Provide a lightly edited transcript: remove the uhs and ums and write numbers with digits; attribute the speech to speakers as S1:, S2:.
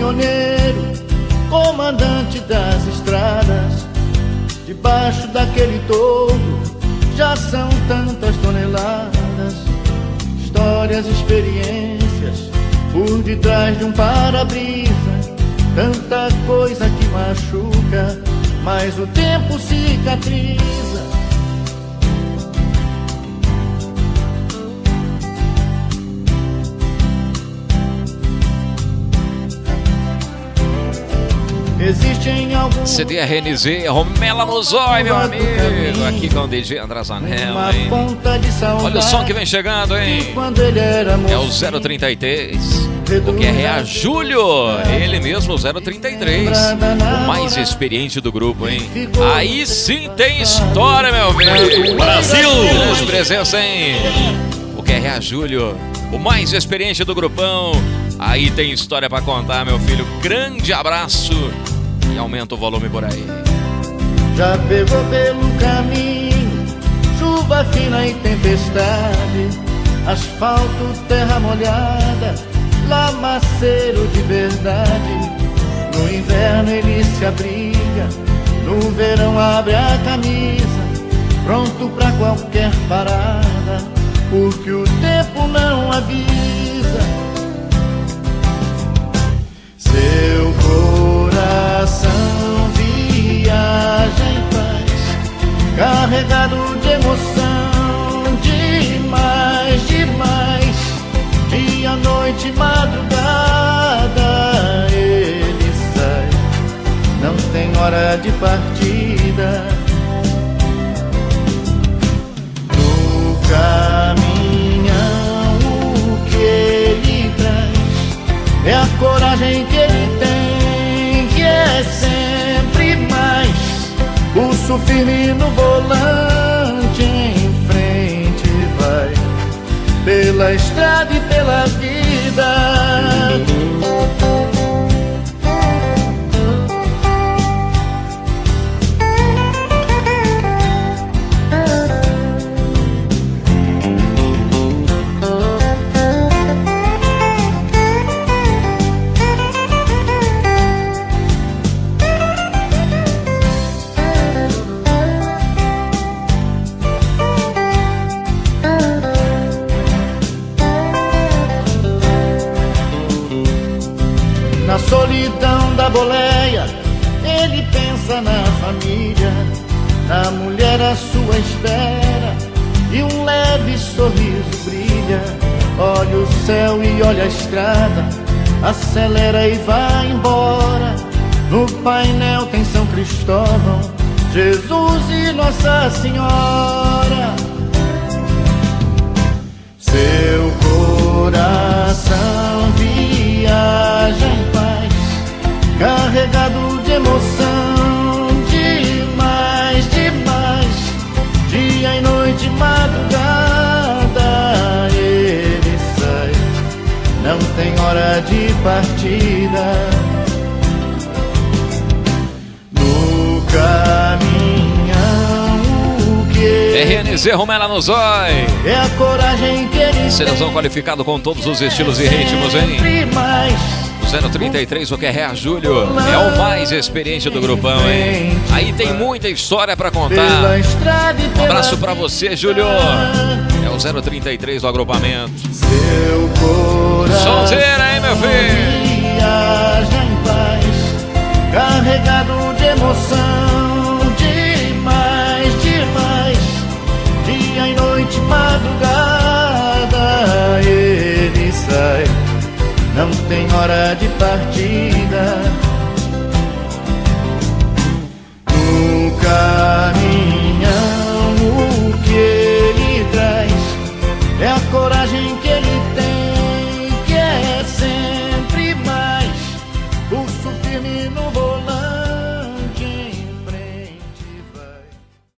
S1: caminhoneiro, comandante das estradas. Debaixo daquele toldo já são tantas toneladas, histórias, experiências por detrás de um para-brisa. Tanta coisa que machuca, mas o tempo cicatriza. Existem alguns
S2: CDRNZ, Romela no Zóio, meu amigo. Aqui com o DJ Andrazanella, hein? Olha o som que vem chegando, hein? É o 033 do QRA Júlio. Ele mesmo, o 033. O mais experiente do grupo, hein? Aí sim tem história, meu amigo. Brasil! Grande presença, hein? O QRA Júlio, o mais experiente do grupão. Aí tem história pra contar, meu filho. Grande abraço. E aumenta o volume por aí.
S1: Já pegou pelo caminho chuva fina e tempestade, asfalto, terra molhada, lamaceiro de verdade. No inverno ele se abriga, no verão abre a camisa, pronto pra qualquer parada, porque o tempo não avisa. Seu coração viaja em paz, carregado de emoção, demais, demais. Dia, noite, madrugada, ele sai, não tem hora de partida. No caminhão o que ele traz é a coragem que ele tem, que é sempre mais. Pulso firme no volante, em frente vai, pela estrada e pela vida. Na solidão da boleia, ele pensa na família, na mulher à sua espera, e um leve sorriso brilha. Olha o céu e olha a estrada, acelera e vai embora. No painel tem São Cristóvão, Jesus e Nossa Senhora. Seu coração viaja em paz, carregado de emoção, demais, demais. Dia e noite, madrugada, ele sai, não tem hora de partida. No caminhão o que
S2: RNZ, Romela no Zóio.
S1: é a coragem que ele
S2: Seleção qualificado com todos os estilos e ritmos, hein?
S1: mais.
S2: 033, o QRA Júlio é o mais experiente do grupão, hein? Aí tem muita história pra contar. Um abraço pra você, Júlio. É o 033 do agrupamento.
S1: Seu coração
S2: Sonzeira, hein, meu filho?
S1: viaja em paz, carregado de emoção, demais, demais. Dia e noite, madrugada, ele sai, não tem hora de partida.